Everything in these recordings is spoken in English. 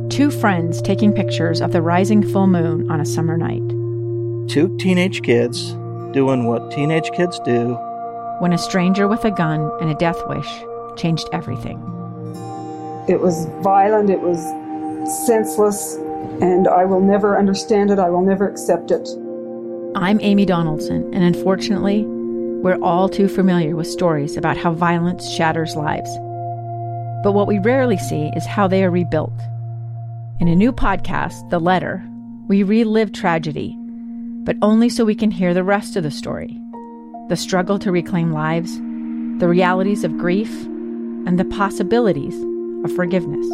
Two friends taking pictures of the rising full moon on a summer night. Two teenage kids doing what teenage kids do. When a stranger with a gun and a death wish changed everything. It was violent, it was senseless, and I will never understand it, I will never accept it. I'm Amy Donaldson, and unfortunately, we're all too familiar with stories about how violence shatters lives. But what we rarely see is how they are rebuilt. In a new podcast, The Letter, we relive tragedy, but only so we can hear the rest of the story. The struggle to reclaim lives, the realities of grief, and the possibilities of forgiveness.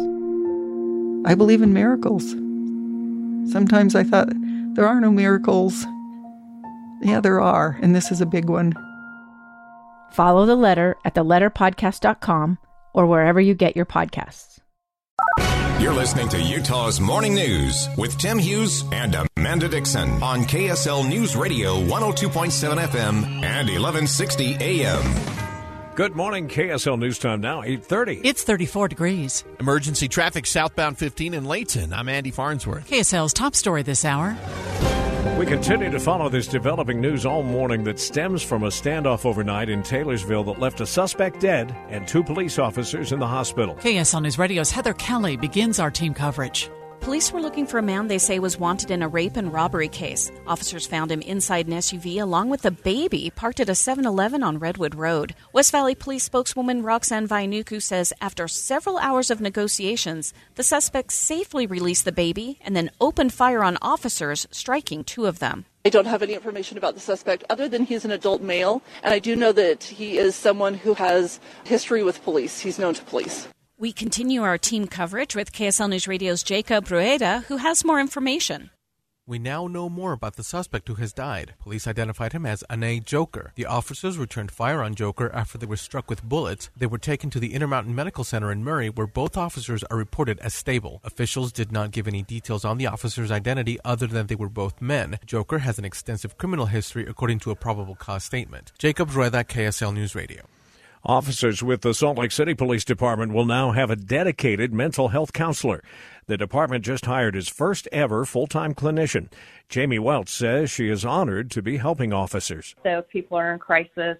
I believe in miracles. Sometimes I thought, there are no miracles. Yeah, there are, and this is a big one. Follow The Letter at theletterpodcast.com or wherever you get your podcasts. You're listening to Utah's Morning News with Tim Hughes and Amanda Dixon on KSL News Radio 102.7 FM and 1160 AM. Good morning, KSL News Time now, 8:30. It's 34 degrees. Emergency traffic southbound 15 in Layton. I'm Andy Farnsworth. KSL's top story this hour. We continue to follow this developing news all morning that stems from a standoff overnight in Taylorsville that left a suspect dead and two police officers in the hospital. KSL News Radio's Heather Kelly begins our team coverage. Police were looking for a man they say was wanted in a rape and robbery case. Officers found him inside an SUV along with a baby parked at a 7-Eleven on Redwood Road. West Valley Police spokeswoman Roxanne Vainuku says after several hours of negotiations, the suspect safely released the baby and then opened fire on officers, striking two of them. I don't have any information about the suspect other than he's an adult male, and I do know that he is someone who has history with police. He's known to police. We continue our team coverage with KSL News Radio's Jacob Rueda, who has more information. We now know more about the suspect who has died. Police identified him as Ane Joker. The officers returned fire on Joker after they were struck with bullets. They were taken to the Intermountain Medical Center in Murray, where both officers are reported as stable. Officials did not give any details on the officers' identity other than they were both men. Joker has an extensive criminal history, according to a probable cause statement. Jacob Rueda, KSL News Radio. Officers with the Salt Lake City Police Department will now have a dedicated mental health counselor. The department just hired its first ever full-time clinician. Jamie Welch says she is honored to be helping officers. So if people are in crisis,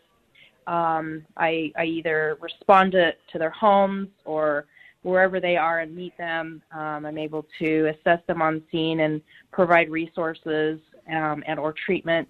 I either respond to their homes or wherever they are and meet them. I'm able to assess them on scene and provide resources and or treatment.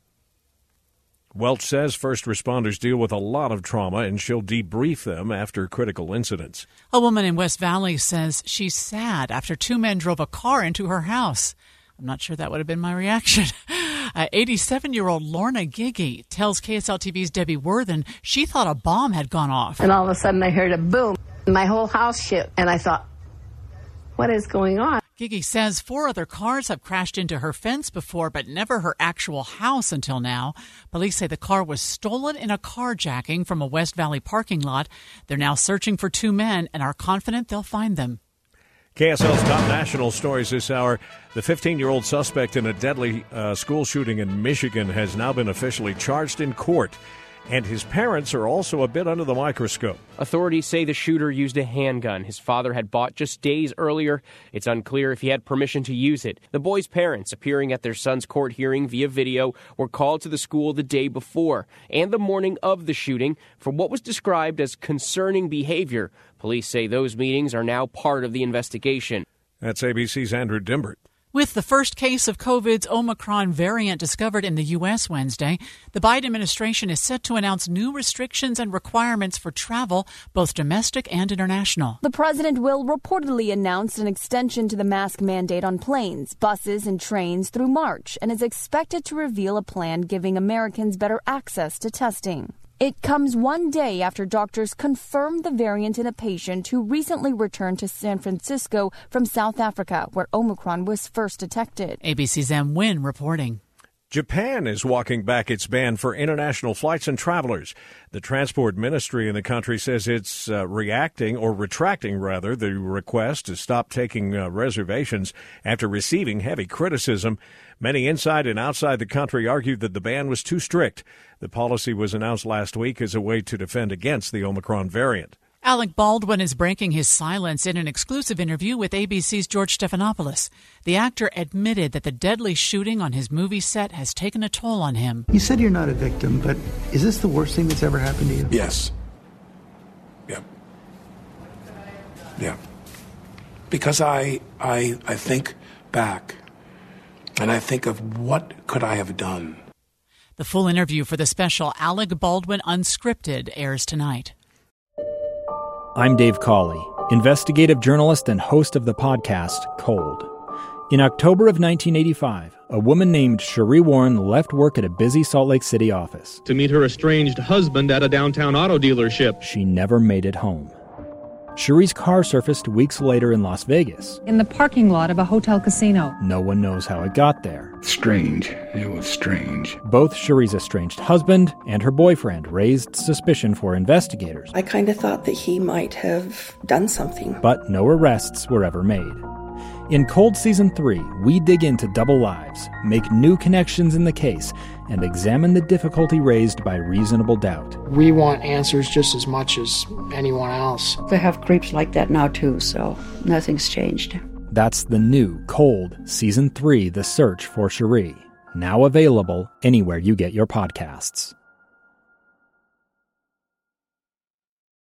Welch says first responders deal with a lot of trauma, and she'll debrief them after critical incidents. A woman in West Valley says she's sad after two men drove a car into her house. I'm not sure that would have been my reaction. 87-year-old Lorna Giggy tells KSL TV's Debbie Worthen she thought a bomb had gone off. And all of a sudden I heard a boom. My whole house shook, and I thought, what is going on? Giggy says 4 other cars have crashed into her fence before, but never her actual house until now. Police say the car was stolen in a carjacking from a West Valley parking lot. They're now searching for 2 men and are confident they'll find them. KSL's top national stories this hour. The 15-year-old suspect in a deadly school shooting in Michigan has now been officially charged in court. And his parents are also a bit under the microscope. Authorities say the shooter used a handgun his father had bought just days earlier. It's unclear if he had permission to use it. The boy's parents, appearing at their son's court hearing via video, were called to the school the day before and the morning of the shooting for what was described as concerning behavior. Police say those meetings are now part of the investigation. That's ABC's Andrew Dimbert. With the first case of COVID's Omicron variant discovered in the U.S. Wednesday, the Biden administration is set to announce new restrictions and requirements for travel, both domestic and international. The president will reportedly announce an extension to the mask mandate on planes, buses, and trains through March, and is expected to reveal a plan giving Americans better access to testing. It comes one day after doctors confirmed the variant in a patient who recently returned to San Francisco from South Africa, where Omicron was first detected. ABC's M. Nguyen reporting. Japan is walking back its ban for international flights and travelers. The transport ministry in the country says it's retracting the request to stop taking reservations after receiving heavy criticism. Many inside and outside the country argued that the ban was too strict. The policy was announced last week as a way to defend against the Omicron variant. Alec Baldwin is breaking his silence in an exclusive interview with ABC's George Stephanopoulos. The actor admitted that the deadly shooting on his movie set has taken a toll on him. You said you're not a victim, but is this the worst thing that's ever happened to you? Yes. Yeah. Because I think back, and I think of what could I have done. The full interview for the special Alec Baldwin Unscripted airs tonight. I'm Dave Cawley, investigative journalist and host of the podcast Cold. In October of 1985, a woman named Cherie Warren left work at a busy Salt Lake City office to meet her estranged husband at a downtown auto dealership. She never made it home. Cherie's car surfaced weeks later in Las Vegas. In the parking lot of a hotel casino. No one knows how it got there. Strange. It was strange. Both Cherie's estranged husband and her boyfriend raised suspicion for investigators. I kind of thought that he might have done something. But no arrests were ever made. In Cold Season 3, we dig into double lives, make new connections in the case, and examine the difficulty raised by reasonable doubt. We want answers just as much as anyone else. They have creeps like that now too, so nothing's changed. That's the new Cold Season 3, The Search for Cherie, now available anywhere you get your podcasts.